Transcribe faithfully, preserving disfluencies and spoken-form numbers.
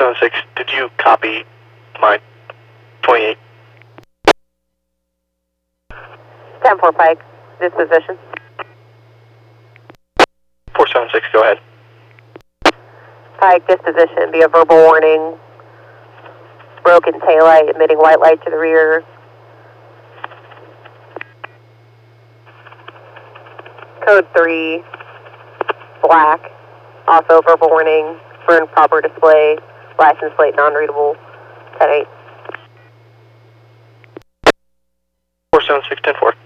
seven six, did you copy my twenty-eight? ten four Pike, disposition. four seven six, go ahead. Pike, disposition, be a verbal warning. Broken taillight, emitting white light to the rear. Code three, black, also verbal warning, burn proper display, license plate non-readable, ten eight. four seven six, ten four.